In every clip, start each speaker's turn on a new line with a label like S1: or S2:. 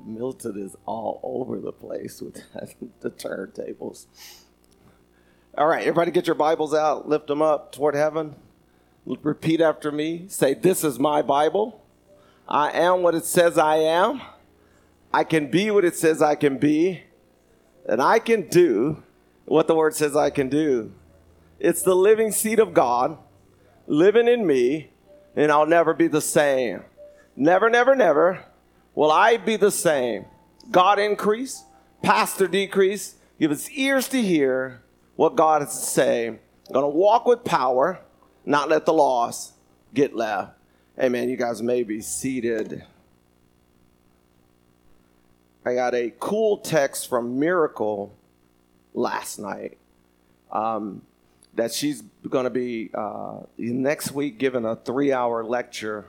S1: Milton is all over the place with the turntables. All right, everybody get your Bibles out. Lift them up toward heaven. Repeat after me. Say, this is my Bible. I am what it says I am. I can be what it says I can be. And I can do what the Word says I can do. It's the living seed of God living in me, and I'll never be the same. Never, never, never will I be the same. God increase, pastor decrease. Give us ears to hear what God has to say. I'm going to walk with power, not let the loss get left. Amen. You guys may be seated. I got a cool text from Miracle last night that she's going to be next week giving a 3-hour lecture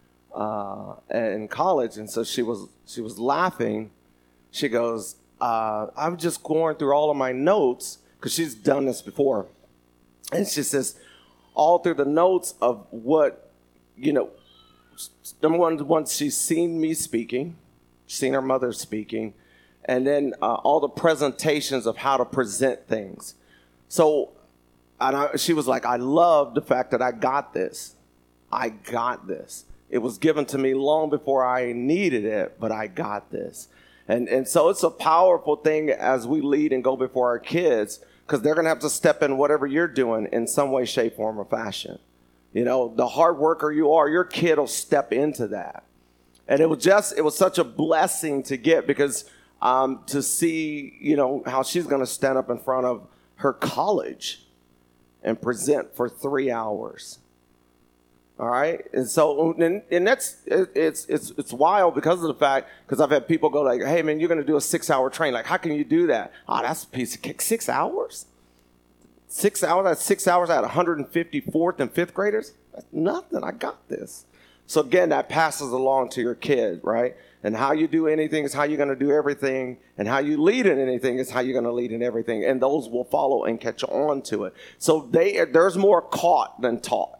S1: in college. And so she was laughing. She goes, I'm just going through all of my notes, because she's done this before. And she says, all through the notes of what, number one, once she's seen me speaking, seen her mother speaking, and then all the presentations of how to present things. So she was like, I love the fact that I got this. I got this. It was given to me long before I needed it, but I got this. And so it's a powerful thing as we lead and go before our kids, because they're going to have to step in whatever you're doing in some way, shape, form, or fashion. The hard worker you are, your kid will step into that. And it was such a blessing to get, because to see, how she's going to stand up in front of her college and present for 3 hours. All right. And so, and that's, it's wild because of the fact, because I've had people go like, hey man, you're going to do a 6-hour train. Like, how can you do that? Oh, that's a piece of cake. 6 hours? 6 hours? That's 6 hours at 150 4th and 5th graders? That's nothing. I got this. So again, that passes along to your kid, right? And how you do anything is how you're going to do everything. And how you lead in anything is how you're going to lead in everything. And those will follow and catch on to it. So there's more caught than taught.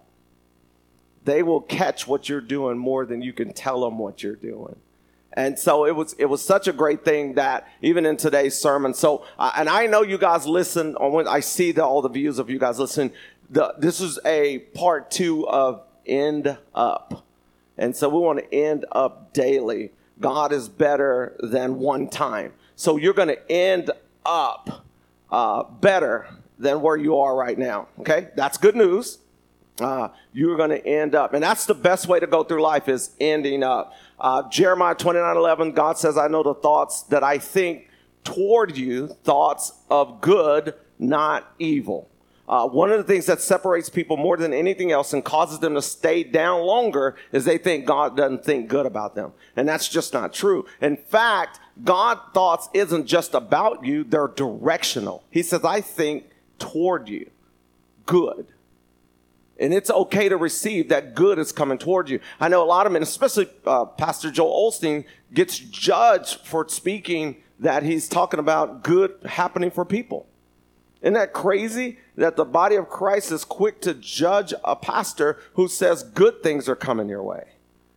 S1: They will catch what you're doing more than you can tell them what you're doing. And so it was such a great thing that even in today's sermon. So, and I know you guys listen, when I see all the views of you guys listen, this is a part 2 of End Up. And so we want to end up daily. God is better than one time. So you're going to end up better than where you are right now. Okay? That's good news. You're going to end up. And that's the best way to go through life, is ending up. Jeremiah 29:11, God says, I know the thoughts that I think toward you, thoughts of good, not evil. One of the things that separates people more than anything else and causes them to stay down longer is they think God doesn't think good about them. And that's just not true. In fact, God's thoughts isn't just about you, they're directional. He says, I think toward you good. And it's okay to receive that good is coming toward you. I know a lot of men, especially Pastor Joel Osteen, gets judged for speaking that he's talking about good happening for people. Isn't that crazy that the body of Christ is quick to judge a pastor who says good things are coming your way?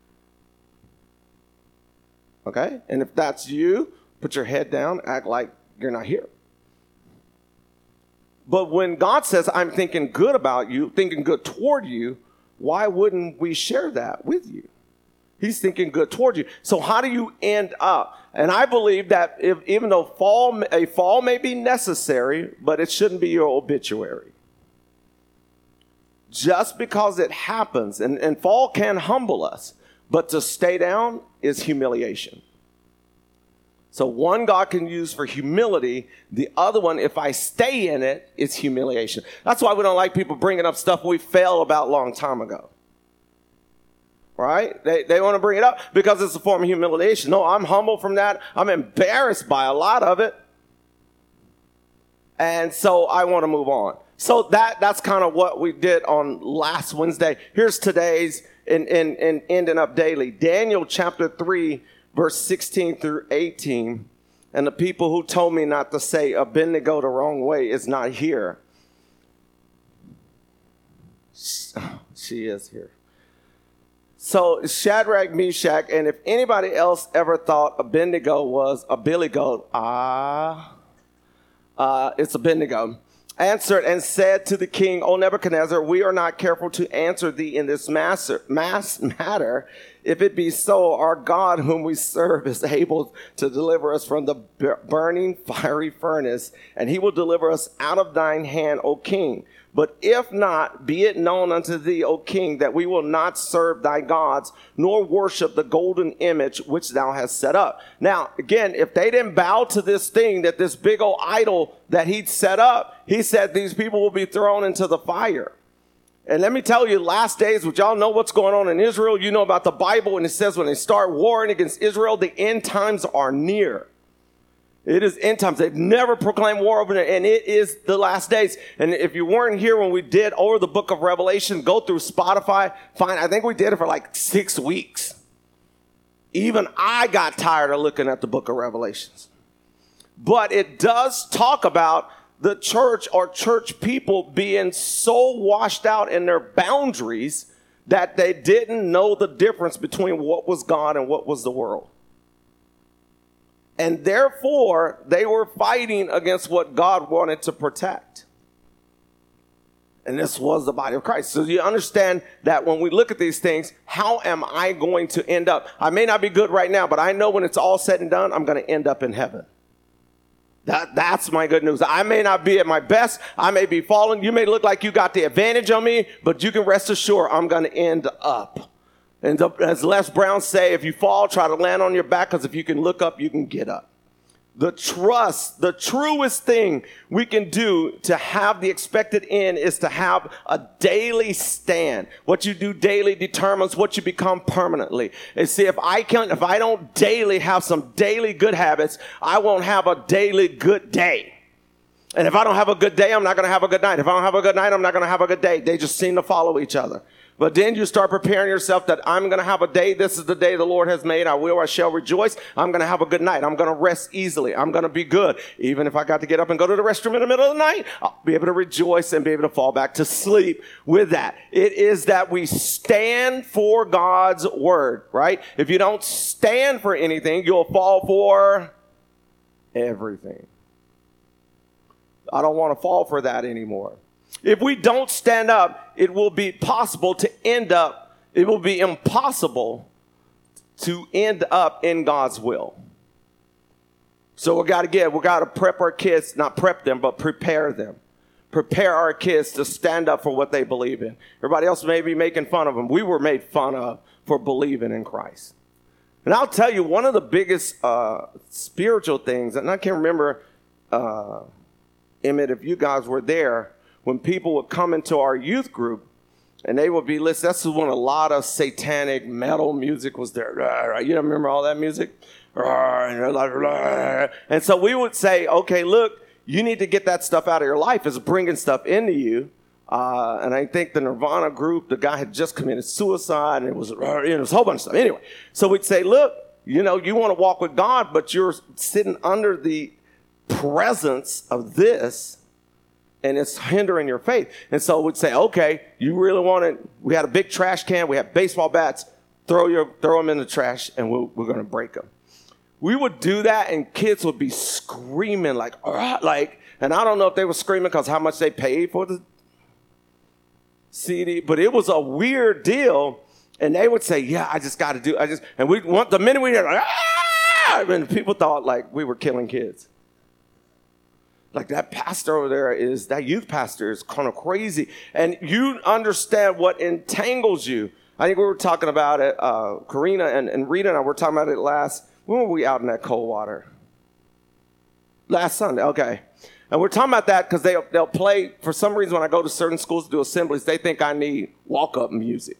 S1: Okay? And if that's you, put your head down, act like you're not here. But when God says, I'm thinking good about you, thinking good toward you, why wouldn't we share that with you? He's thinking good toward you. So how do you end up? And I believe that even though a fall may be necessary, but it shouldn't be your obituary. Just because it happens, and fall can humble us, but to stay down is humiliation. So one God can use for humility. The other one, if I stay in it, is humiliation. That's why we don't like people bringing up stuff we failed about a long time ago. Right? They want to bring it up because it's a form of humiliation. No, I'm humble from that. I'm embarrassed by a lot of it. And so I want to move on. So that's kind of what we did on last Wednesday. Here's today's in Ending Up Daily. Daniel chapter 3, verse 16 through 18. And the people who told me not to say Abednego the wrong way is not here. She is here. So Shadrach, Meshach, and if anybody else ever thought Abednego was a billy goat, it's Abednego, answered and said to the king, O Nebuchadnezzar, we are not careful to answer thee in this matter. If it be so, our God whom we serve is able to deliver us from the burning fiery furnace, and he will deliver us out of thine hand, O king. But if not, be it known unto thee, O king, that we will not serve thy gods, nor worship the golden image which thou hast set up. Now, again, if they didn't bow to this thing, that this big old idol that he'd set up, he said these people will be thrown into the fire. And let me tell you, last days, which y'all know what's going on in Israel, you know about the Bible, and it says when they start warring against Israel, the end times are near. It is end times. They've never proclaimed war over it, and it is the last days. And if you weren't here when we did over the book of Revelation, go through Spotify. Fine, I think we did it for like 6 weeks. Even I got tired of looking at the book of Revelations. But it does talk about the church or church people being so washed out in their boundaries that they didn't know the difference between what was God and what was the world. And therefore, they were fighting against what God wanted to protect. And this was the body of Christ. So you understand that when we look at these things, how am I going to end up? I may not be good right now, but I know when it's all said and done, I'm going to end up in heaven. That's my good news. I may not be at my best. I may be falling. You may look like you got the advantage on me, but you can rest assured I'm going to end up. And as Les Brown say, if you fall, try to land on your back, because if you can look up, you can get up. The truest thing we can do to have the expected end is to have a daily stand. What you do daily determines what you become permanently. And see, if I don't daily have some daily good habits, I won't have a daily good day. And if I don't have a good day, I'm not going to have a good night. If I don't have a good night, I'm not going to have a good day. They just seem to follow each other. But then you start preparing yourself that I'm going to have a day. This is the day the Lord has made. I shall rejoice. I'm going to have a good night. I'm going to rest easily. I'm going to be good. Even if I got to get up and go to the restroom in the middle of the night, I'll be able to rejoice and be able to fall back to sleep with that. It is that we stand for God's word, right? If you don't stand for anything, you'll fall for everything. I don't want to fall for that anymore. If we don't stand up, it will be impossible to end up in God's will. So we got to prep our kids, not prep them, but prepare them. Prepare our kids to stand up for what they believe in. Everybody else may be making fun of them. We were made fun of for believing in Christ. And I'll tell you, one of the biggest spiritual things, and I can't remember, Emmett, if you guys were there, when people would come into our youth group and they would be listening, that's when a lot of satanic metal music was there. You remember all that music? And so we would say, okay, look, you need to get that stuff out of your life. It's bringing stuff into you. And I think the Nirvana group, the guy had just committed suicide, and it was a whole bunch of stuff. Anyway, so we'd say, look, you want to walk with God, but you're sitting under the presence of this, and it's hindering your faith. And so we'd say, okay, you really want it. We had a big trash can. We had baseball bats. Throw them in the trash, and we're going to break them. We would do that, and kids would be screaming like, and I don't know if they were screaming because how much they paid for the CD, but it was a weird deal. And they would say, yeah, I just got to do, and the minute we hear, and people thought like we were killing kids. Like that pastor over there that youth pastor is kind of crazy. And you understand what entangles you. I think we were talking about it, Karina and Rita and I were talking about it when were we out in that cold water? Last Sunday, okay. And we're talking about that because they'll play, for some reason when I go to certain schools to do assemblies, they think I need walk-up music.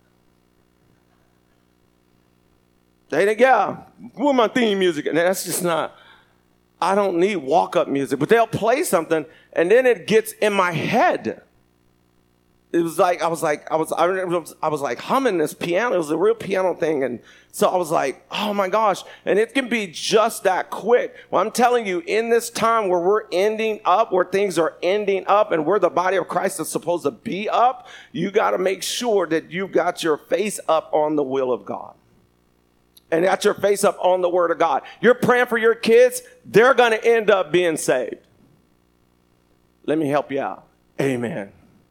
S1: They think, yeah, where's my theme music? And that's just not... I don't need walk-up music, but they'll play something, and then it gets in my head. it was like, I was like humming this piano. It was a real piano thing. And so I was like, oh my gosh. And it can be just that quick. Well, I'm telling you, in this time where we're ending up, where things are ending up and where the body of Christ is supposed to be up, you got to make sure that you got your face up on the will of God. And got your face up on the word of God. You're praying for your kids, they're going to end up being saved. Let me help you out. Amen.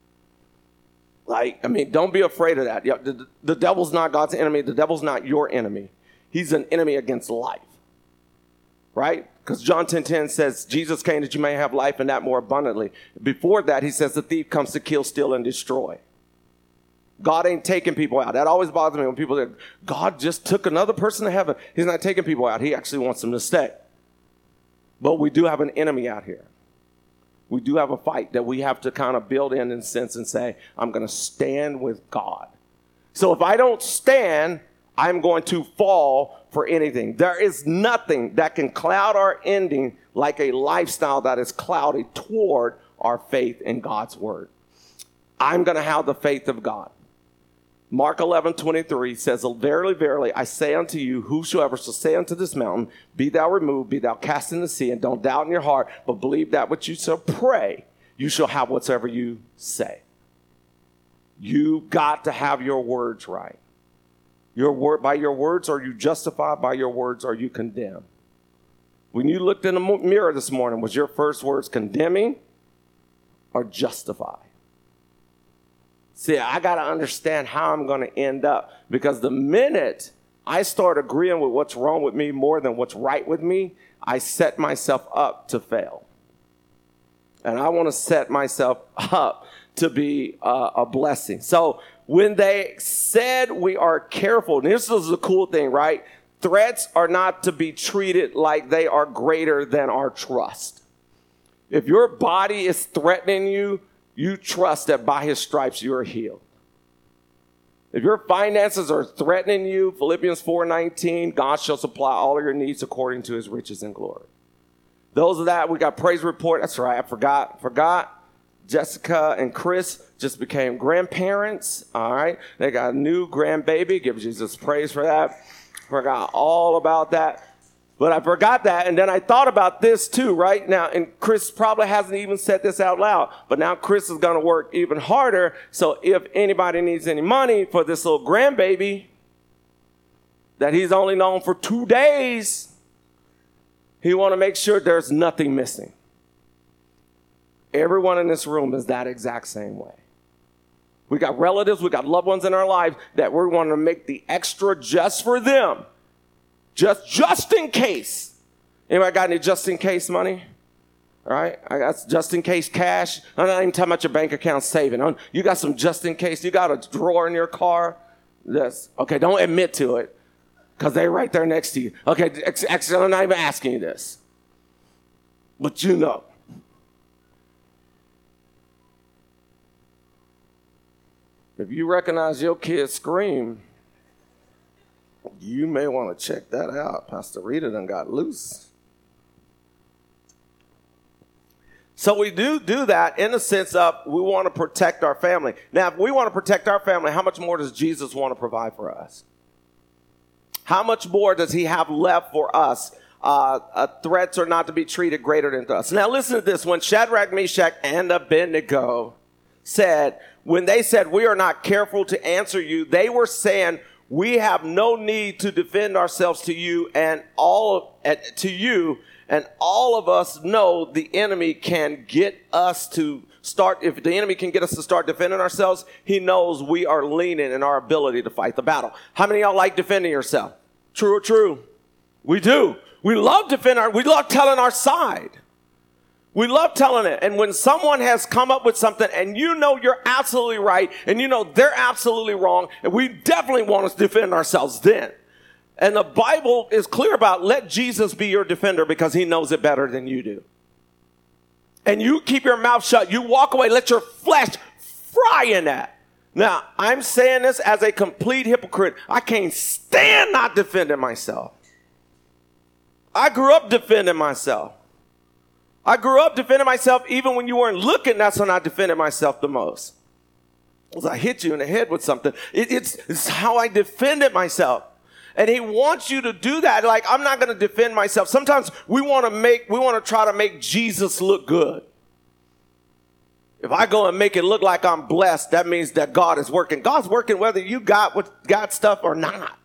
S1: Don't be afraid of that. The devil's not God's enemy. The devil's not your enemy. He's an enemy against life. Right? Because John 10:10 says, Jesus came that you may have life and that more abundantly. Before that, he says, the thief comes to kill, steal, and destroy. God ain't taking people out. That always bothers me when people say, God just took another person to heaven. He's not taking people out. He actually wants them to stay. But we do have an enemy out here. We do have a fight that we have to kind of build in a sense and say, I'm going to stand with God. So if I don't stand, I'm going to fall for anything. There is nothing that can cloud our ending like a lifestyle that is cloudy toward our faith in God's word. I'm going to have the faith of God. Mark 11:23 says, verily, verily, I say unto you, whosoever shall say unto this mountain, be thou removed, be thou cast in the sea, and don't doubt in your heart, but believe that which you shall pray, you shall have whatsoever you say. You got to have your words right. By your words are you justified, by your words are you condemned. When you looked in the mirror this morning, was your first words condemning or justified? See, I got to understand how I'm going to end up, because the minute I start agreeing with what's wrong with me more than what's right with me, I set myself up to fail. And I want to set myself up to be a blessing. So when they said we are careful, and this is the cool thing, right? Threats are not to be treated like they are greater than our trust. If your body is threatening you, you trust that by his stripes you are healed. If your finances are threatening you, Philippians 4:19, God shall supply all of your needs according to his riches and glory. Those of that, we got praise report. That's right, I forgot. Jessica and Chris just became grandparents. All right, they got a new grandbaby. Give Jesus praise for that. Forgot all about that. But I forgot that, and then I thought about this too, right? Now, and Chris probably hasn't even said this out loud, but now Chris is going to work even harder. So if anybody needs any money for this little grandbaby that he's only known for 2 days, he want to make sure there's nothing missing. Everyone in this room is that exact same way. We got relatives, we got loved ones in our lives that we're wanting to make the extra just for them. Just in case. Anybody got any just in case money? All right. I got just in case cash. I'm not even talking about your bank account saving. You got some just in case. You got a drawer in your car. Yes. Okay. Don't admit to it, because they're right there next to you. Okay. Actually, I'm not even asking you this, but you know. If you recognize your kid scream, you may want to check that out. Pastor Rita done got loose. So we do that in the sense of we want to protect our family. Now, if we want to protect our family, how much more does Jesus want to provide for us? How much more does he have left for us? Threats are not to be treated greater than us. Now, listen to this. When Shadrach, Meshach, and Abednego when they said, we are not careful to answer you, they were saying, we have no need to defend ourselves to you, and all of us know the enemy can get us to start. If the enemy can get us to start defending ourselves, he knows we are leaning in our ability to fight the battle. How many of y'all like defending yourself? True or true? We do. We love we love telling our side. We love telling it. And when someone has come up with something and you know you're absolutely right and you know they're absolutely wrong, and we definitely want to defend ourselves then. And the Bible is clear about let Jesus be your defender, because he knows it better than you do. And you keep your mouth shut. You walk away. Let your flesh fry in that. Now, I'm saying this as a complete hypocrite. I can't stand not defending myself. I grew up defending myself. I grew up defending myself even when you weren't looking. That's when I defended myself the most. was I hit you in the head with something. It's how I defended myself. And he wants you to do that. Like, I'm not going to defend myself. Sometimes we want to try to make Jesus look good. If I go and make it look like I'm blessed, that means that God is working. God's working whether you got stuff or not.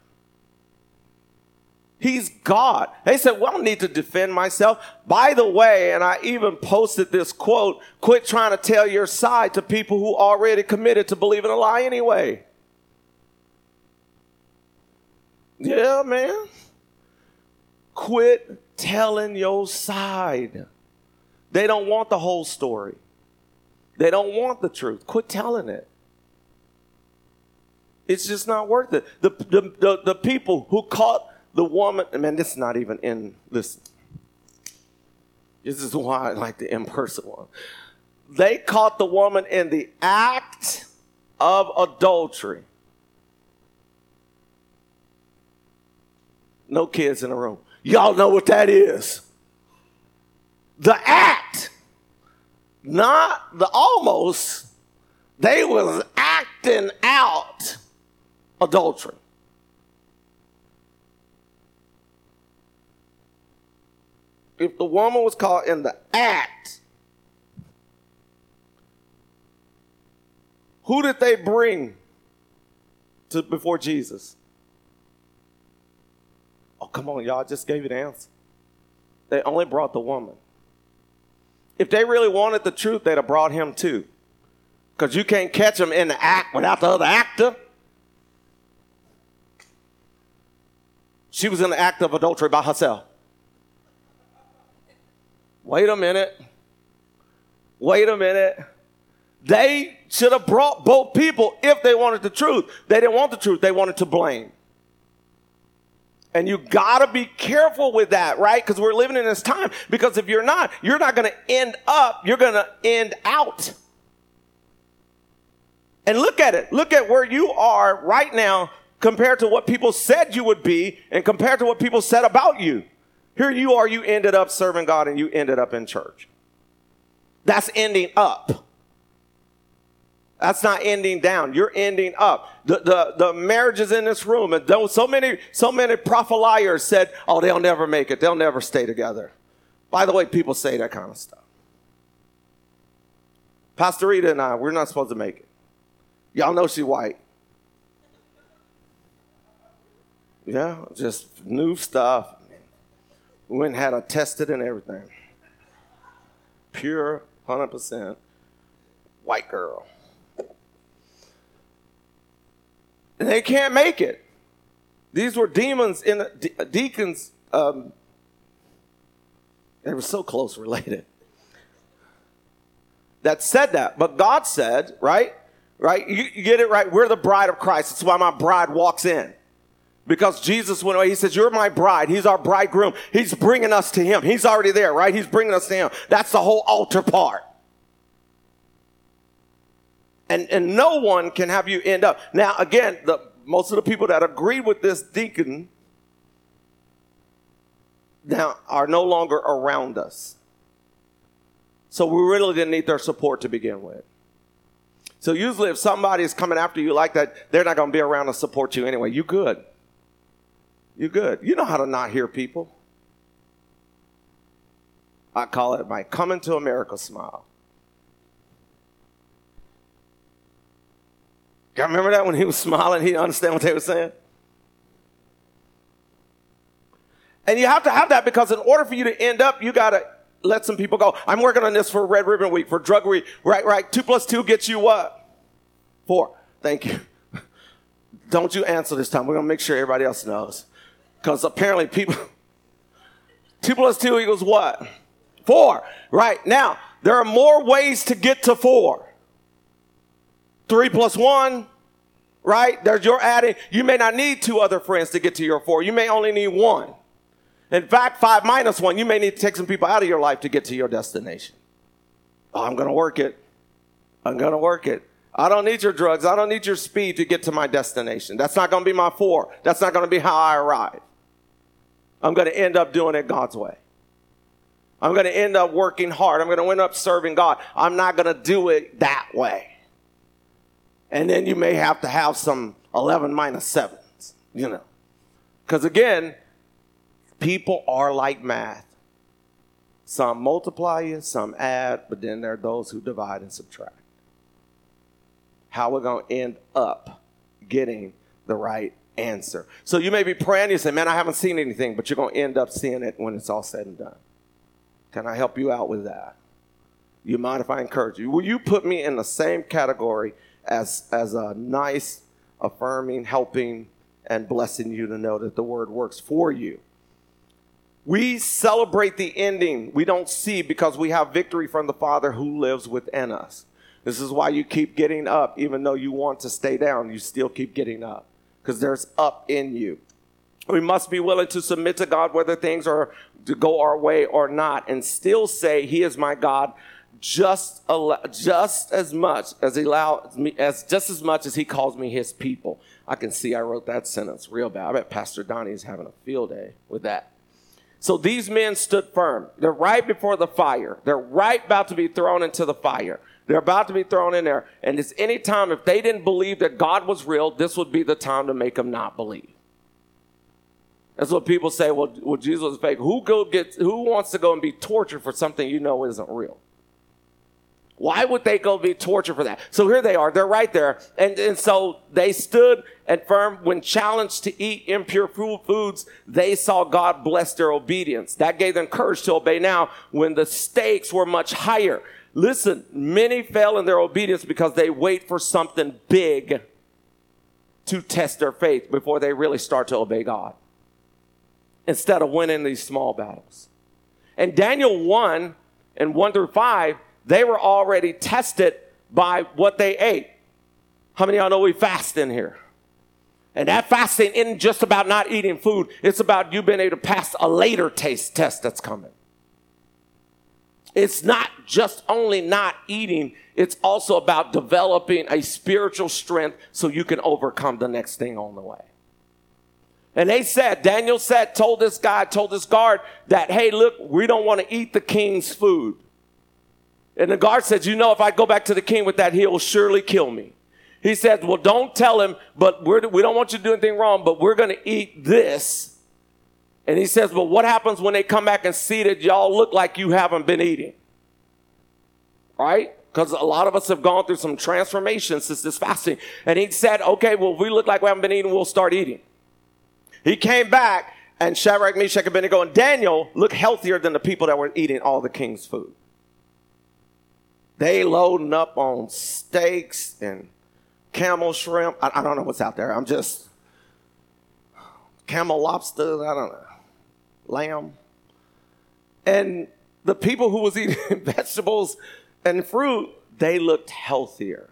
S1: He's God. They said, well, I don't need to defend myself. By the way, and I even posted this quote, quit trying to tell your side to people who already committed to believing a lie anyway. Yeah, man. Quit telling your side. They don't want the whole story. They don't want the truth. Quit telling it. It's just not worth it. The people who caught the woman, man, this is not even in this. This is why I like the in-person one. They caught the woman in the act of adultery. No kids in the room. Y'all know what that is. The act. Not the almost. They was acting out adultery. If the woman was caught in the act, who did they bring before Jesus? Oh, come on, y'all. I just gave you the answer. They only brought the woman. If they really wanted the truth, they'd have brought him too. Because you can't catch him in the act without the other actor. She was in the act of adultery by herself. Wait a minute. They should have brought both people if they wanted the truth. They didn't want the truth. They wanted to blame. And you got to be careful with that, right? Because we're living in this time. Because if you're not going to end up, you're going to end out. And look at it. Look at where you are right now compared to what people said you would be and compared to what people said about you. Here you are, you ended up serving God and you ended up in church. That's ending up. That's not ending down. You're ending up. The marriages in this room, and so many propheliers said, oh, they'll never make it. They'll never stay together. By the way, people say that kind of stuff. Pastor Rita and I, we're not supposed to make it. Y'all know she's white. Yeah, just new stuff. We went and had her tested and everything. Pure, 100% white girl. And they can't make it. These were demons in deacons. They were so close related. That said that. But God said, right? You get it right. We're the bride of Christ. That's why my bride walks in. Because Jesus went away. He says, you're my bride. He's our bridegroom. He's bringing us to him. He's already there, right? He's bringing us to him. That's the whole altar part. And no one can have you end up. Now, again, most of the people that agreed with this deacon now are no longer around us. So we really didn't need their support to begin with. So usually if somebody is coming after you like that, they're not going to be around to support you anyway. You good. You good. You know how to not hear people. I call it my coming to America smile. Y'all remember that when he was smiling, he didn't understand what they were saying? And you have to have that because in order for you to end up, you got to let some people go. I'm working on this for Red Ribbon Week, for Drug Week. Right. 2 + 2 gets you what? 4. Thank you. Don't you answer this time. We're going to make sure everybody else knows. Because apparently people, 2 + 2 equals what? 4. Right. Now, there are more ways to get to 4. 3 + 1, right? There's your adding. You may not need 2 other friends to get to your 4. You may only need 1. In fact, 5 - 1, you may need to take some people out of your life to get to your destination. Oh, I'm going to work it. I don't need your drugs. I don't need your speed to get to my destination. That's not going to be my 4. That's not going to be how I arrive. I'm going to end up doing it God's way. I'm going to end up working hard. I'm going to end up serving God. I'm not going to do it that way. And then you may have to have some 11 minus 7s, you know. Because again, people are like math. Some multiply you, some add, but then there are those who divide and subtract. How we're going to end up getting the right answer. So you may be praying, you say, man, I haven't seen anything, but you're going to end up seeing it when it's all said and done. Can I help you out with that? You mind if I encourage you? Will you put me in the same category as a nice, affirming, helping, and blessing you to know that the word works for you? We celebrate the ending we don't see because we have victory from the Father who lives within us. This is why you keep getting up. Even though you want to stay down, you still keep getting up because there's up in you. We must be willing to submit to God whether things are to go our way or not and still say he is my God just as much as he calls me his people. I can see I wrote that sentence real bad. I bet Pastor Donnie is having a field day with that. So these men stood firm. They're right before the fire. They're right about to be thrown into the fire. They're about to be thrown in there. And it's any time, if they didn't believe that God was real, this would be the time to make them not believe. That's what people say, well Jesus was fake. Who wants to go and be tortured for something you know isn't real? Why would they go be tortured for that? So here they are. They're right there. And so they stood and firm. When challenged to eat impure foods, they saw God bless their obedience. That gave them courage to obey now when the stakes were much higher. Listen, many fail in their obedience because they wait for something big to test their faith before they really start to obey God, instead of winning these small battles. And Daniel 1 and 1 through 5, they were already tested by what they ate. How many of y'all know we fast in here? And that fasting isn't just about not eating food. It's about you being able to pass a later taste test that's coming. It's not just only not eating. It's also about developing a spiritual strength so you can overcome the next thing on the way. And Daniel told this guard that, hey, look, we don't want to eat the king's food. And the guard said, if I go back to the king with that, he'll surely kill me. He said, well, don't tell him, but we don't want you to do anything wrong, but we're going to eat this. And he says, well, what happens when they come back and see that y'all look like you haven't been eating? Right? Because a lot of us have gone through some transformation since this fasting. And he said, okay, well, if we look like we haven't been eating, we'll start eating. He came back, and Shadrach, Meshach, and Abednego, and Daniel looked healthier than the people that were eating all the king's food. They loading up on steaks and camel shrimp. I don't know what's out there. I'm just camel lobster. I don't know. Lamb. And the people who was eating vegetables and fruit, they looked healthier.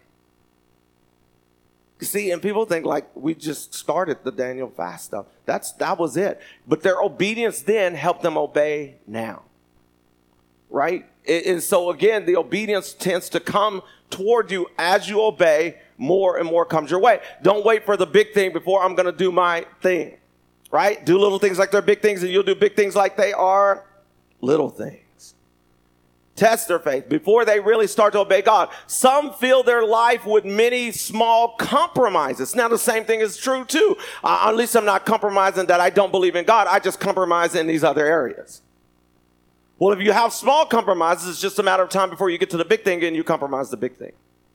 S1: See, and people think like we just started the Daniel fast stuff. That was it. But their obedience then helped them obey now. Right? And so again, the obedience tends to come toward you as you obey. More and more comes your way. Don't wait for the big thing before I'm going to do my thing. Right? Do little things like they're big things, and you'll do big things like they are little things. Test their faith before they really start to obey God. Some fill their life with many small compromises. Now, the same thing is true, too. At least I'm not compromising that I don't believe in God. I just compromise in these other areas. Well, if you have small compromises, it's just a matter of time before you get to the big thing and you compromise the big thing.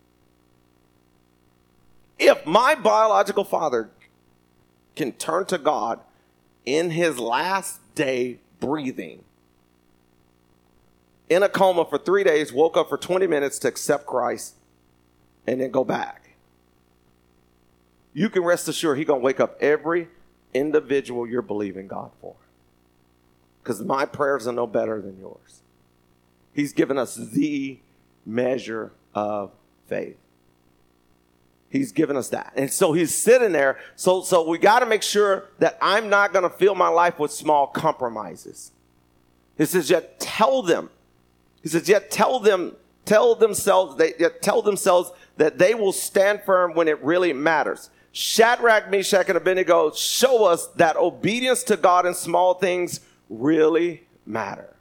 S1: If my biological father can turn to God in his last day breathing, in a coma for 3 days, woke up for 20 minutes to accept Christ, and then go back, you can rest assured he's going to wake up every individual you're believing God for. Because my prayers are no better than yours. He's given us the measure of faith. He's given us that. And so he's sitting there. So we got to make sure that I'm not going to fill my life with small compromises. He says, yet tell them. He says, yet tell themselves that they will stand firm when it really matters. Shadrach, Meshach, and Abednego show us that obedience to God in small things really matter.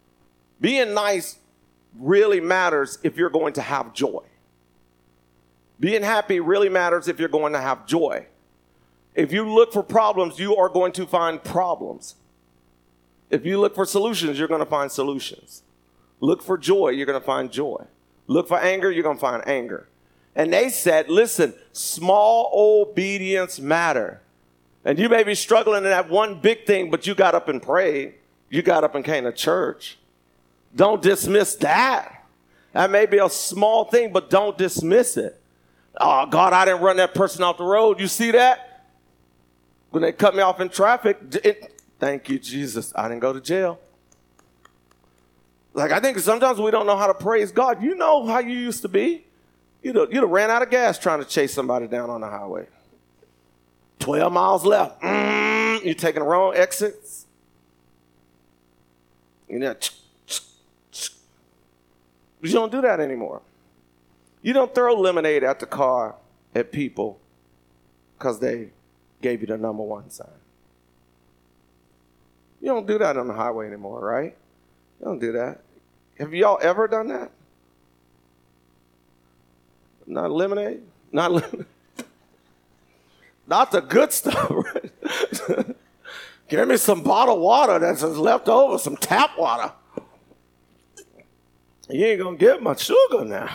S1: Being nice really matters if you're going to have joy. Being happy really matters if you're going to have joy. If you look for problems, you are going to find problems. If you look for solutions, you're going to find solutions. Look for joy, you're going to find joy. Look for anger, you're going to find anger. And they said, listen, small obedience matter. And you may be struggling in that one big thing, but you got up and prayed. You got up and came to church. Don't dismiss that. That may be a small thing, but don't dismiss it. Oh, God, I didn't run that person off the road. You see that? When they cut me off in traffic, thank you, Jesus, I didn't go to jail. Like, I think sometimes we don't know how to praise God. You know how you used to be. You'd have ran out of gas trying to chase somebody down on the highway. 12 miles left. You're taking the wrong exits. You know, but you don't do that anymore. You don't throw lemonade at the car at people because they gave you the number one sign. You don't do that on the highway anymore, right? You don't do that. Have y'all ever done that? Not lemonade? Not lemonade. Not the good stuff, right? Give me some bottled water that's left over, some tap water. You ain't going to get much sugar now.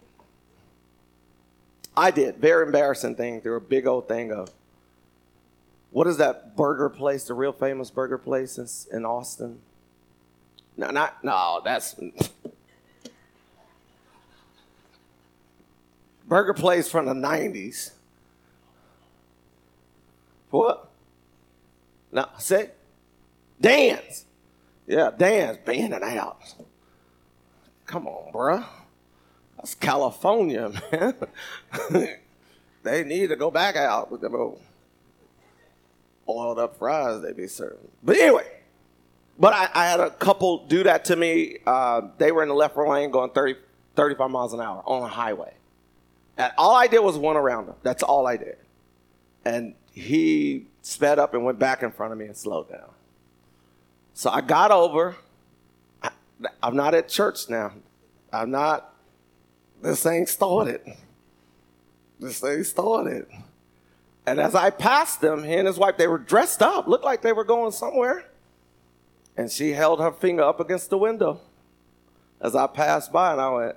S1: I did. Very embarrassing thing. Through a big old thing of, what is that burger place, the real famous burger place in Austin? No, that's... burger place from the 90s. What? No, say, Dan's. Yeah, Dan's banning out. Come on, bruh. That's California, man. They need to go back out with them old oiled up fries they be serving. But anyway, I had a couple do that to me. They were in the left lane going 35 miles an hour on a highway. And all I did was run around them. That's all I did. And he sped up and went back in front of me and slowed down. So I got over. I'm not at church now. This ain't started. This ain't started. And as I passed them, he and his wife, they were dressed up, looked like they were going somewhere. And she held her finger up against the window as I passed by, and I went,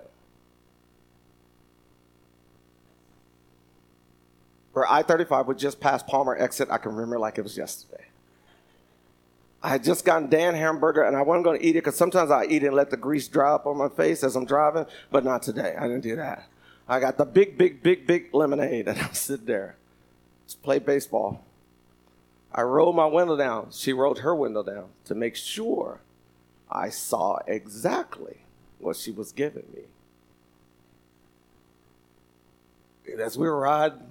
S1: where I-35 would just pass Palmer exit, I can remember like it was yesterday. I had just gotten Dan hamburger, and I wasn't going to eat it because sometimes I eat it and let the grease dry up on my face as I'm driving, but not today. I didn't do that. I got the big lemonade, and I sit there. Just play baseball. I rolled my window down. She rolled her window down to make sure I saw exactly what she was giving me. And as we were riding,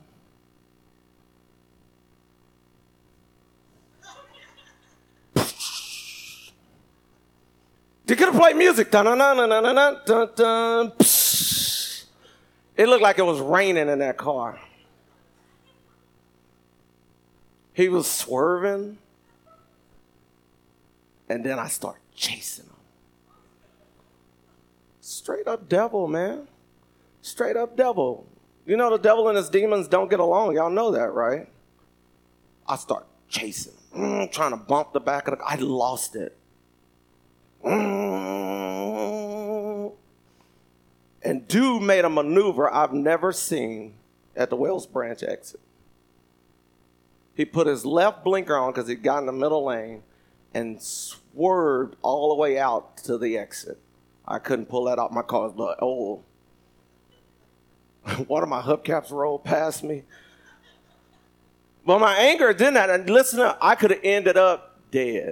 S1: you could have played music. Dun, dun, dun, dun, dun, dun, dun, dun. It looked like it was raining in that car. He was swerving. And then I start chasing him. Straight up devil, man. Straight up devil. You know the devil and his demons don't get along. Y'all know that, right? I start chasing him. Trying to bump the back of the car. I lost it. And dude made a maneuver I've never seen at the Wells Branch exit. He put his left blinker on because he got in the middle lane and swerved all the way out to the exit. I couldn't pull that out. My car was like, oh. One of my hubcaps rolled past me. But my anger did that. And listen up, I could have ended up dead.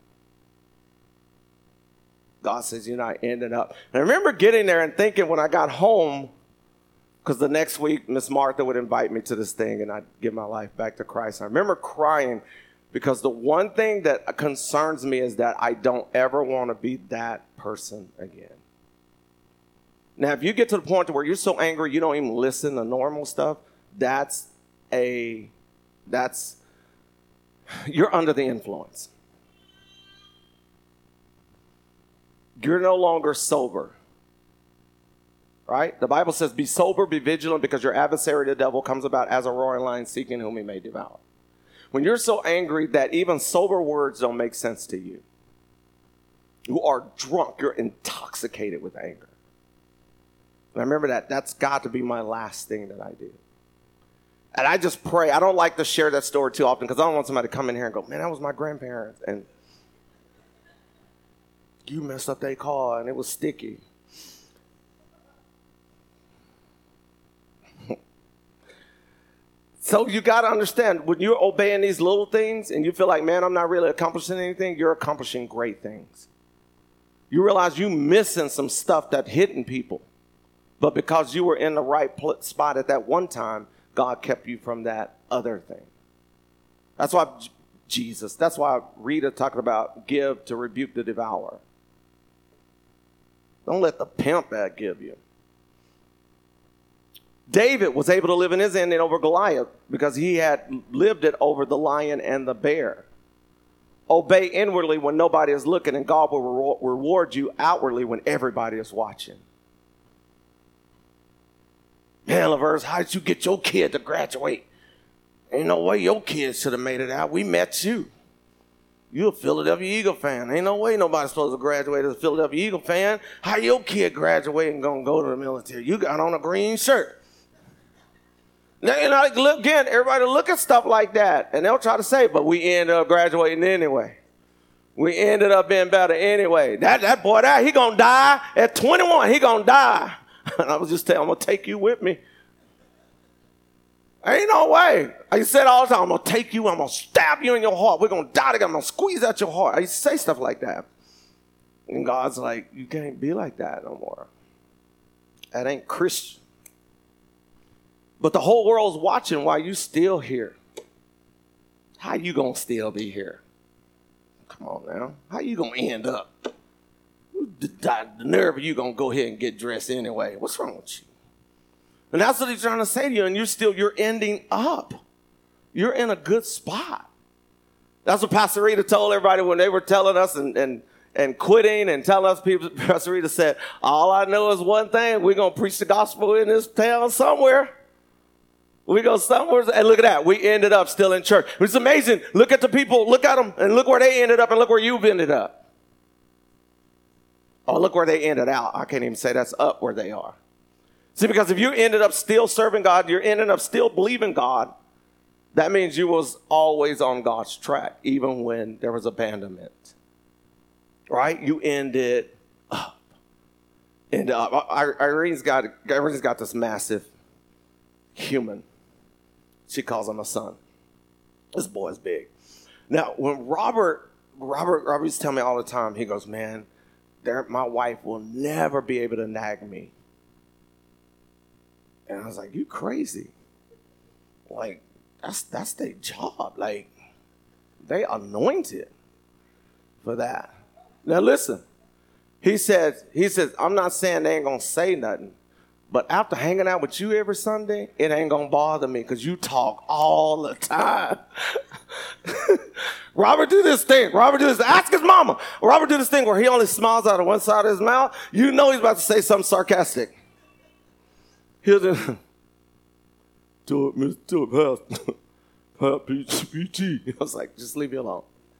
S1: God says, you're not ending up. And I remember getting there and thinking when I got home, because the next week, Miss Martha would invite me to this thing and I'd give my life back to Christ. I remember crying because the one thing that concerns me is that I don't ever want to be that person again. Now, if you get to the point where you're so angry you don't even listen to normal stuff, you're under the influence. You're no longer sober. right? The Bible says, be sober, be vigilant, because your adversary, the devil, comes about as a roaring lion seeking whom he may devour. When you're so angry that even sober words don't make sense to you, you are drunk, you're intoxicated with anger. And I remember that's got to be my last thing that I do. And I just pray. I don't like to share that story too often because I don't want somebody to come in here and go, man, that was my grandparents. And you messed up their car and it was sticky. So you got to understand, when you're obeying these little things and you feel like, man, I'm not really accomplishing anything, you're accomplishing great things. You realize you're missing some stuff that's hitting people. But because you were in the right spot at that one time, God kept you from that other thing. That's why that's why Rita talked about give to rebuke the devourer. Don't let the pimp that give you. David was able to live in his ending over Goliath because he had lived it over the lion and the bear. Obey inwardly when nobody is looking, and God will reward you outwardly when everybody is watching. Man, LaVerse, how did you get your kid to graduate? Ain't no way your kid should have made it out. We met you. You're a Philadelphia Eagle fan. Ain't no way nobody's supposed to graduate as a Philadelphia Eagle fan. How your kid graduate and gonna go to the military? You got on a green shirt. Now, you know, look again, everybody look at stuff like that, and they'll try to say, but we ended up graduating anyway. We ended up being better anyway. That boy there, he gonna die at 21. He gonna die. And I was just telling him, I'm going to take you with me. Ain't no way. I said all the time, I'm going to take you, I'm going to stab you in your heart. We're going to die together. I'm going to squeeze out your heart. I used to say stuff like that. And God's like, you can't be like that no more. That ain't Christian. But the whole world's watching while you still here. How you going to still be here? Come on now. How you going to end up? The nerve of you going to go ahead and get dressed anyway. What's wrong with you? And that's what he's trying to say to you. And you're ending up. You're in a good spot. That's what Pastor Rita told everybody when they were telling us and quitting and telling us people. Pastor Rita said, all I know is one thing. We're going to preach the gospel in this town somewhere. We go somewhere. And look at that. We ended up still in church. It's amazing. Look at the people. Look at them. And look where they ended up. And look where you've ended up. Oh, look where they ended out. I can't even say that's up where they are. See, because if you ended up still serving God, you're ended up still believing God, that means you was always on God's track, even when there was abandonment. Right? You ended up. And Irene's got this massive human. She calls him a son. This boy's big. Now, when Robert used to tell me all the time, he goes, man, my wife will never be able to nag me. And I was like, you crazy. Like, that's their job. Like, they anointed for that. Now listen, he says, I'm not saying they ain't gonna say nothing, but after hanging out with you every Sunday, it ain't gonna bother me because you talk all the time. Robert do this thing. Ask his mama. Robert do this thing where he only smiles out of one side of his mouth. You know he's about to say something sarcastic. He'll just, do it, Mr. PT. I was like, just leave me alone.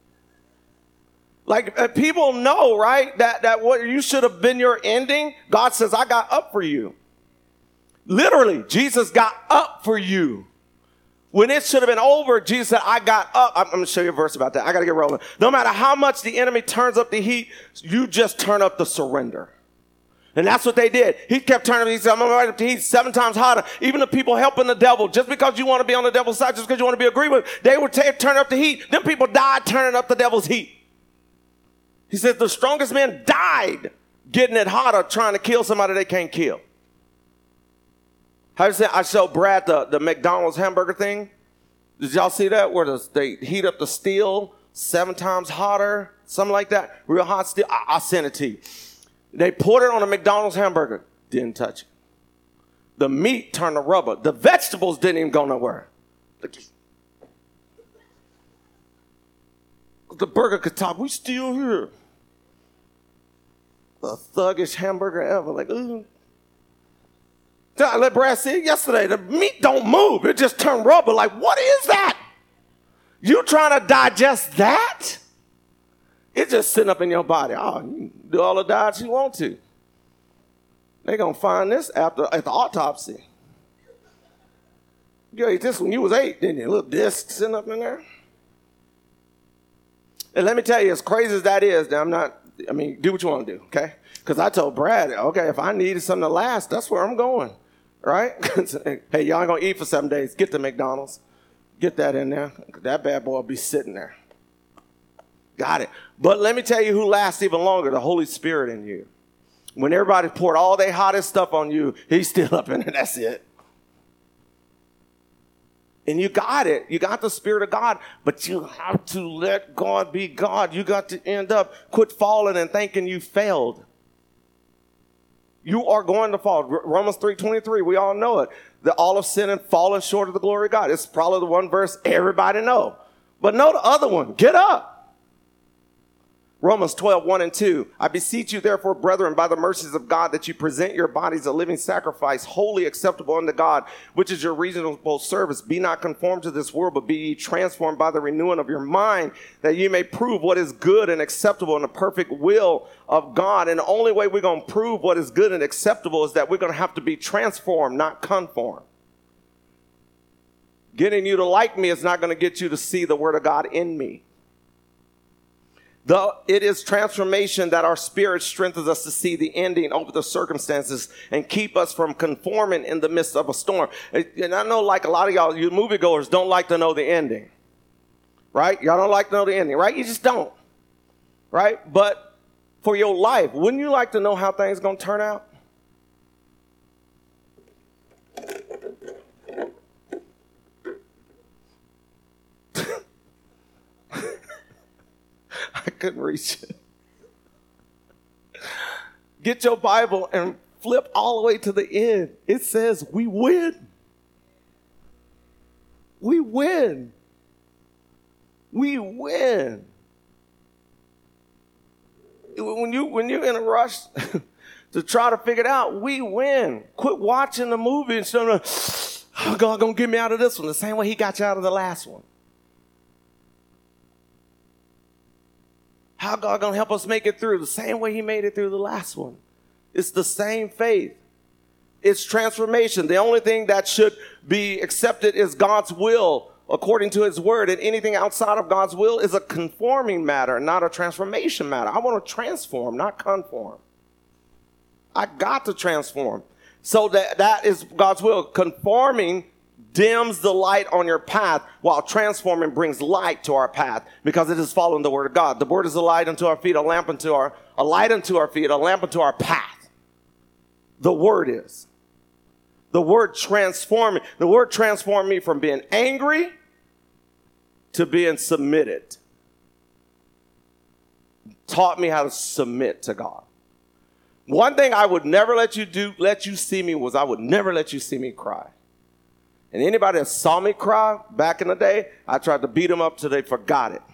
S1: Like, people know, right, that what you should have been your ending. God says, I got up for you. Literally, Jesus got up for you. When it should have been over, Jesus said, I got up. I'm going to show you a verse about that. I got to get rolling. No matter how much the enemy turns up the heat, you just turn up the surrender. And that's what they did. He kept turning. He said, I'm going to write up the heat 7 times hotter. Even the people helping the devil, just because you want to be on the devil's side, just because you want to be agreed with, they would turn up the heat. Them people died turning up the devil's heat. He said the strongest men died getting it hotter trying to kill somebody they can't kill. How you say? I showed Brad the McDonald's hamburger thing. Did y'all see that? Where they heat up the steel 7 times hotter, something like that. Real hot steel. I'll send it to you. They poured it on a McDonald's hamburger. Didn't touch it. The meat turned to rubber. The vegetables didn't even go nowhere. The burger could talk. We still here. The thuggish hamburger ever. Like, ooh. I let Brad see it yesterday. The meat don't move. It just turned rubber. Like, what is that? You trying to digest that? It's just sitting up in your body. Oh, you can do all the diets you want to. They're going to find this at the autopsy. You ate this when you was 8, didn't you? A little disc sitting up in there. And let me tell you, as crazy as that is, do what you want to do, okay? Because I told Brad, okay, if I needed something to last, that's where I'm going, right? Hey, y'all ain't going to eat for 7 days. Get to McDonald's. Get that in there. That bad boy will be sitting there. Got it. But let me tell you who lasts even longer, the Holy Spirit in you. When everybody poured all their hottest stuff on you, he's still up in there. That's it. And you got it. You got the Spirit of God, but you have to let God be God. You got to end up, quit falling and thinking you failed. You are going to fall. Romans 3:23, we all know it. That all have sinned and fallen short of the glory of God. It's probably the one verse everybody know. But know the other one. Get up. Romans 12:1-2. I beseech you, therefore, brethren, by the mercies of God, that you present your bodies a living sacrifice, wholly acceptable unto God, which is your reasonable service. Be not conformed to this world, but be ye transformed by the renewing of your mind, that you may prove what is good and acceptable in the perfect will of God. And the only way we're going to prove what is good and acceptable is that we're going to have to be transformed, not conformed. Getting you to like me is not going to get you to see the Word of God in me. It is transformation that our spirit strengthens us to see the ending over the circumstances and keep us from conforming in the midst of a storm. And I know like a lot of y'all, you moviegoers don't like to know the ending, right? Y'all don't like to know the ending, right? You just don't, right? But for your life, wouldn't you like to know how things are going to turn out? I couldn't reach it. Get your Bible and flip all the way to the end. It says we win. We win. We win. When you're in a rush to try to figure it out, we win. Quit watching the movie and saying, "Oh, God gonna get me out of this one," the same way He got you out of the last one. How God going to help us make it through the same way He made it through the last one? It's the same faith. It's transformation. The only thing that should be accepted is God's will according to His word. And anything outside of God's will is a conforming matter, not a transformation matter. I want to transform, not conform. I got to transform. So that is God's will. Conforming dims the light on your path, while transforming brings light to our path, because it is following the Word of God. The Word is a light unto our feet, a light unto our feet, a lamp unto our path. The Word is. The Word transforming. The Word transformed me from being angry to being submitted. Taught me how to submit to God. One thing I would never let you see me was I would never let you see me cry. And anybody that saw me cry back in the day, I tried to beat them up till they forgot it.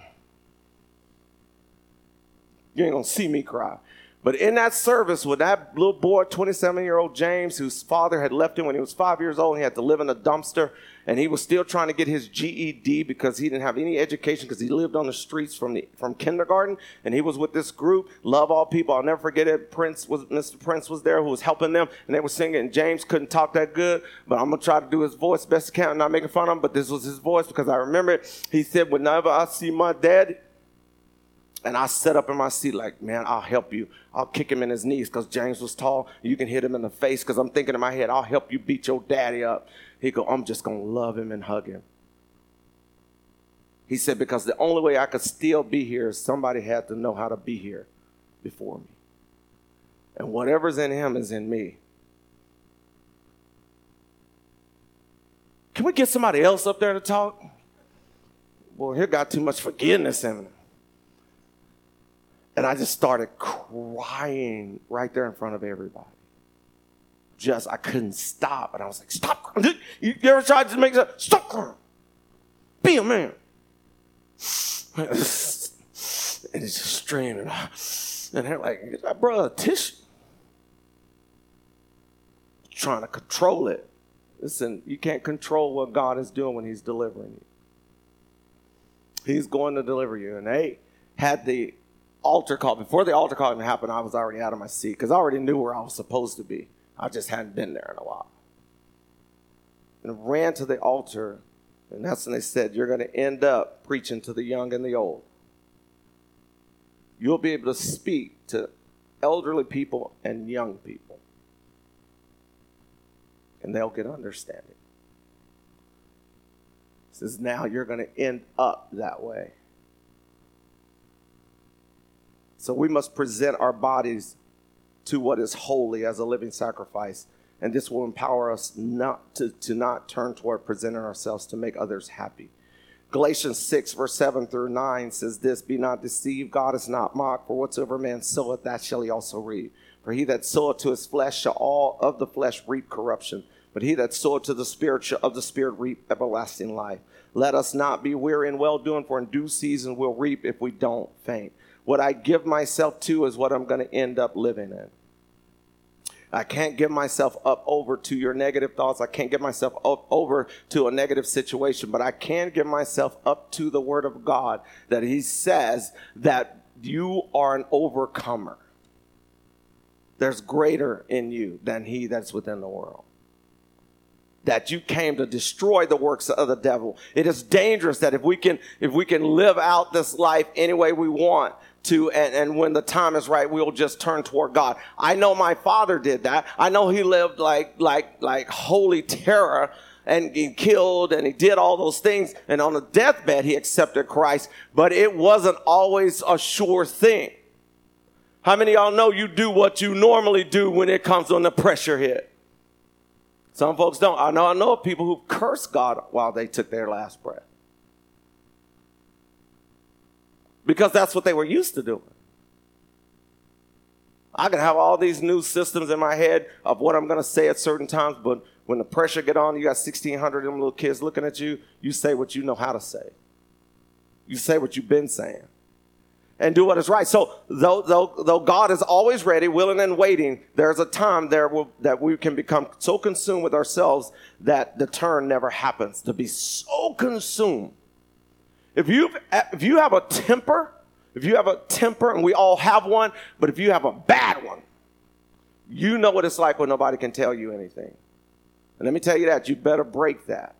S1: You ain't going to see me cry. But in that service with that little boy, 27-year-old James, whose father had left him when he was 5 years old, he had to live in a dumpster, and he was still trying to get his GED because he didn't have any education because he lived on the streets from kindergarten, and he was with this group, Love All People. I'll never forget it. Mr. Prince was there who was helping them, and they were singing, and James couldn't talk that good, but I'm going to try to do his voice best I can, not making fun of him, but this was his voice because I remember it. He said, "Whenever I see my daddy," and I sat up in my seat like, "Man, I'll help you. I'll kick him in his knees," because James was tall. You can hit him in the face, because I'm thinking in my head, "I'll help you beat your daddy up." He go, "I'm just going to love him and hug him." He said, "Because the only way I could still be here is somebody had to know how to be here before me. And whatever's in him is in me." Can we get somebody else up there to talk? Boy, he got too much forgiveness in him. And I just started crying right there in front of everybody. I couldn't stop. And I was like, "Stop crying. You ever tried to make that? Stop crying. Be a man." And it's just streaming. And they're like, "Is that brother a tissue?" trying to control it. Listen, you can't control what God is doing when he's delivering you. He's going to deliver you. And they had the altar call. Before the altar call even happened, I was already out of my seat because I already knew where I was supposed to be. I just hadn't been there in a while. And I ran to the altar, and that's when they said, you're going to end up preaching to the young and the old. You'll be able to speak to elderly people and young people. And they'll get understanding. It says now you're going to end up that way. So we must present our bodies to what is holy as a living sacrifice. And this will empower us not to not turn toward presenting ourselves to make others happy. Galatians 6, verse 7 through 9 says this, be not deceived, God is not mocked, for whatsoever man soweth, that shall he also reap. For he that soweth to his flesh shall all of the flesh reap corruption. But he that soweth to the Spirit shall of the Spirit reap everlasting life. Let us not be weary in well-doing, for in due season we'll reap if we don't faint. What I give myself to is what I'm going to end up living in. I can't give myself up over to your negative thoughts. I can't give myself up over to a negative situation, but I can give myself up to the Word of God, that he says that you are an overcomer. There's greater in you than he that's within the world. That you came to destroy the works of the devil. It is dangerous that if we can live out this life any way we want to, and when the time is right, we'll just turn toward God. I know my father did that. I know he lived like holy terror, and he killed and he did all those things. And on the deathbed, he accepted Christ, but it wasn't always a sure thing. How many of y'all know you do what you normally do when it comes when the pressure hit? Some folks don't. I know of people who cursed God while they took their last breath. Because that's what they were used to doing. I can have all these new systems in my head of what I'm going to say at certain times, but when the pressure get on, you got 1,600 of them little kids looking at you, you say what you know how to say. You say what you've been saying. And do what is right. So though God is always ready, willing, and waiting, there's a time that we can become so consumed with ourselves that the turn never happens. To be so consumed. If you have a temper, and we all have one, but if you have a bad one, you know what it's like when nobody can tell you anything. And let me tell you that, you better break that.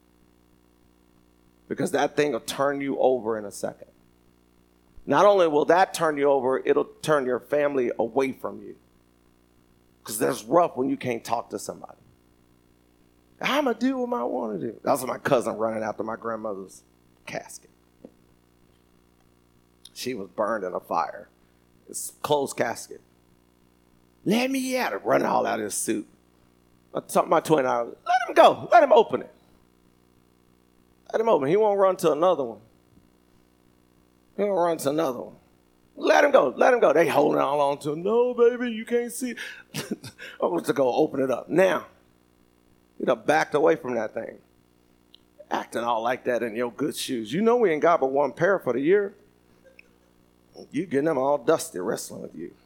S1: Because that thing will turn you over in a second. Not only will that turn you over, it'll turn your family away from you. Because that's rough when you can't talk to somebody. I'm going to do what I want to do. That was my cousin running after my grandmother's casket. She was burned in a fire. It's a closed casket. Let me at it. Running all out of his suit. I told my twin, let him go. Let him open it. Let him open it. He won't run to another one. He'll run to another one. Let him go. Let him go. They holding all on to him. No, baby, you can't see. I want to go open it up. Now, you done backed away from that thing. Acting all like that in your good shoes. You know we ain't got but one pair for the year. You getting them all dusty wrestling with you.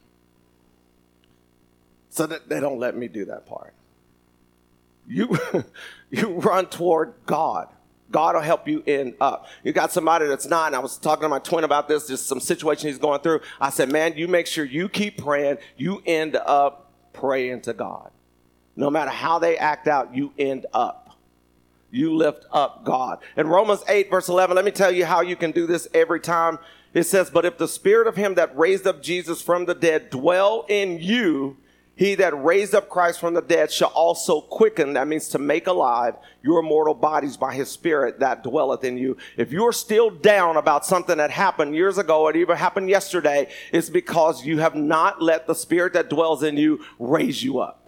S1: So that they don't let me do that part. You run toward God. God will help you end up. You got somebody that's not, and I was talking to my twin about this, just some situation he's going through. I said, man, you make sure you keep praying. You end up praying to God. No matter how they act out, you end up. You lift up God. In Romans 8, verse 11, let me tell you how you can do this every time. It says, but if the spirit of him that raised up Jesus from the dead dwell in you, he that raised up Christ from the dead shall also quicken, that means to make alive, your mortal bodies by his spirit that dwelleth in you. If you're still down about something that happened years ago or even happened yesterday, it's because you have not let the spirit that dwells in you raise you up.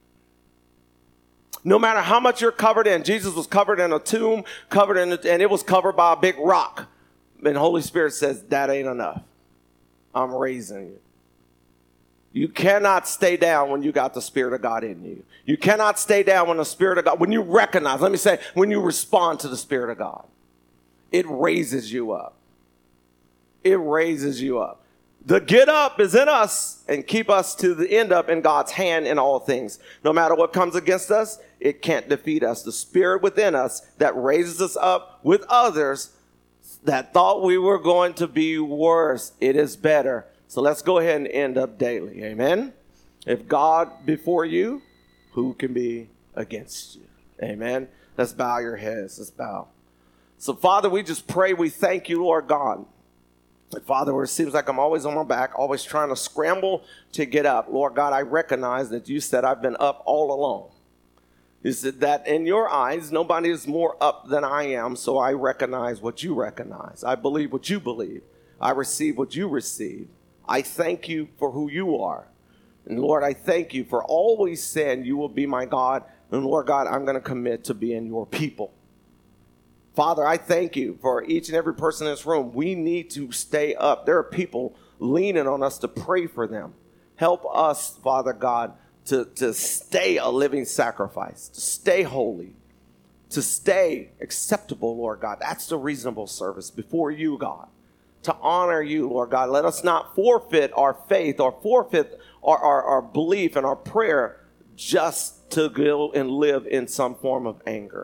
S1: No matter how much you're covered in, Jesus was covered in a tomb, and it was covered by a big rock. And the Holy Spirit says, that ain't enough. I'm raising you. You cannot stay down when you got the Spirit of God in you. You cannot stay down when the Spirit of God, when you recognize, let me say, when you respond to the Spirit of God, it raises you up. It raises you up. The get up is in us and keep us to the end up in God's hand in all things. No matter what comes against us, it can't defeat us. The spirit within us that raises us up with others that thought we were going to be worse, it is better. So let's go ahead and end up daily. Amen. If God before you, who can be against you? Amen. Let's bow your heads. Let's bow. So Father, we just pray. We thank you, Lord God. Father, it seems like I'm always on my back, always trying to scramble to get up. Lord God, I recognize that you said I've been up all along. You said that in your eyes, nobody is more up than I am, so I recognize what you recognize. I believe what you believe. I receive what you receive. I thank you for who you are. And Lord, I thank you for always saying you will be my God. And Lord God, I'm going to commit to being your people. Father, I thank you for each and every person in this room. We need to stay up. There are people leaning on us to pray for them. Help us, Father God, to stay a living sacrifice, to stay holy, to stay acceptable, Lord God. That's the reasonable service before you, God, to honor you, Lord God. Let us not forfeit our faith or forfeit our belief and our prayer just to go and live in some form of anger,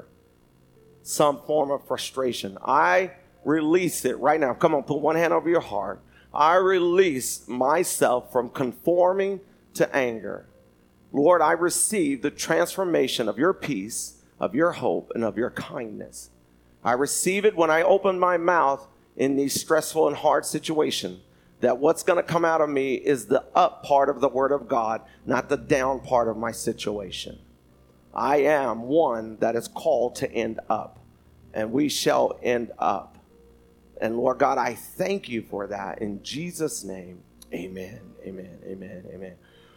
S1: some form of frustration. I release it right now. Come on, put one hand over your heart. I release myself from conforming to anger. Lord, I receive the transformation of your peace, of your hope, and of your kindness. I receive it when I open my mouth in these stressful and hard situations, that what's going to come out of me is the up part of the word of God, not the down part of my situation. I am one that is called to end up, and we shall end up. And Lord God, I thank you for that. In Jesus' name, amen, amen, amen, amen.